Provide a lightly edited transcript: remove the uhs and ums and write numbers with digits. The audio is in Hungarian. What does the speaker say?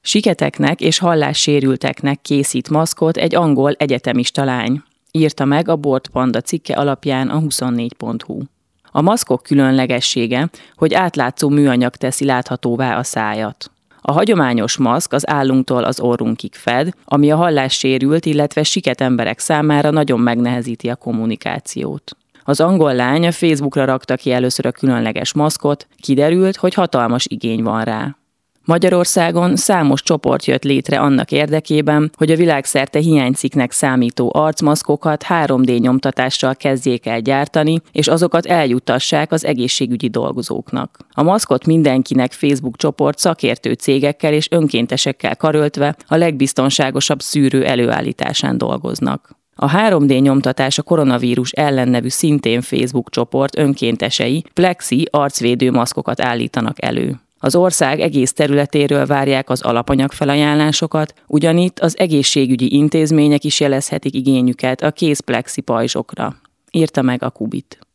Siketeknek és hallássérülteknek készít maszkot egy angol egyetemista lány, írta meg a Bort Panda cikke alapján a 24.hu. A maszkok különlegessége, hogy átlátszó műanyag teszi láthatóvá a szájat. A hagyományos maszk az állunktól az orrunkig fed, ami a hallássérült, illetve siket emberek számára nagyon megnehezíti a kommunikációt. Az angol lány a Facebookra rakta ki először a különleges maszkot, kiderült, hogy hatalmas igény van rá. Magyarországon számos csoport jött létre annak érdekében, hogy a világszerte hiánycikknek számító arcmaszkokat 3D nyomtatással kezdjék el gyártani, és azokat eljuttassák az egészségügyi dolgozóknak. A maszkot mindenkinek Facebook csoport szakértő cégekkel és önkéntesekkel karöltve a legbiztonságosabb szűrő előállításán dolgoznak. A 3D nyomtatás a koronavírus ellen nevű szintén Facebook csoport önkéntesei plexi arcvédő maszkokat állítanak elő. Az ország egész területéről várják az alapanyagfelajánlásokat, ugyanitt az egészségügyi intézmények is jelezhetik igényüket a kézplexi pajzsokra, írta meg a Kubit.